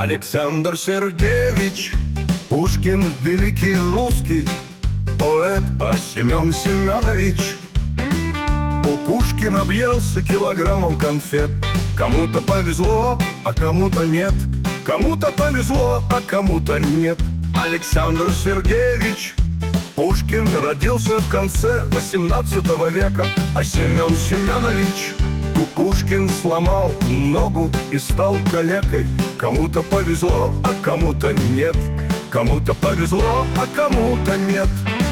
Александр Сергеевич Пушкин, великий русский поэт, а Семен Семенович у Пушкина объелся килограммом конфет. Кому-то повезло, а кому-то нет. Кому-то повезло, а кому-то нет. Александр Сергеевич Пушкин родился в конце 18 века, а Семен Семенович Пушкин сломал ногу и стал калекой. Кому-то повезло, а кому-то нет. Кому-то повезло, а кому-то нет.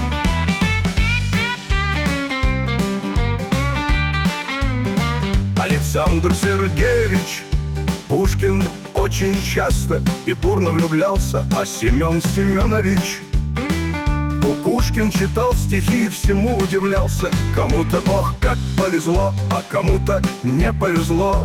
Александр Сергеевич Пушкин очень часто и бурно влюблялся, а Семен Семенович Пушкин читал стихи и всему удивлялся. Кому-то ох, как повезло, а кому-то не повезло.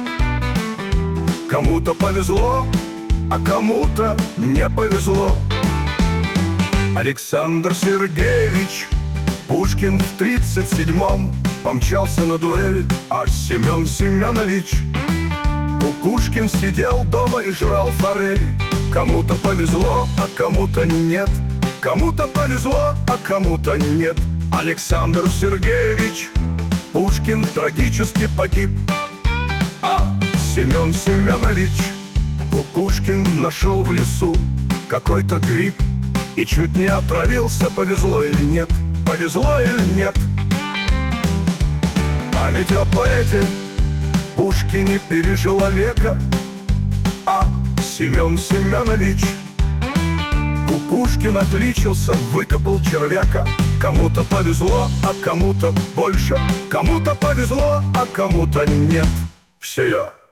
Кому-то повезло, а кому-то не повезло. Александр Сергеевич Пушкин в 37-м помчался на дуэль, а Семен Семенович Пушкин сидел дома и жрал форель. Кому-то повезло, а кому-то нет. Кому-то повезло, а кому-то нет. Александр Сергеевич Пушкин трагически погиб, а Семен Семенович Пушкин нашел в лесу какой-то гриб и чуть не отравился. Повезло или нет? Повезло или нет? А ведь о поэте Пушкине пережил века, а Семен Семенович Пушкин отличился, выкопал червяка. Кому-то повезло, а кому-то больше. Кому-то повезло, а кому-то нет. Все я.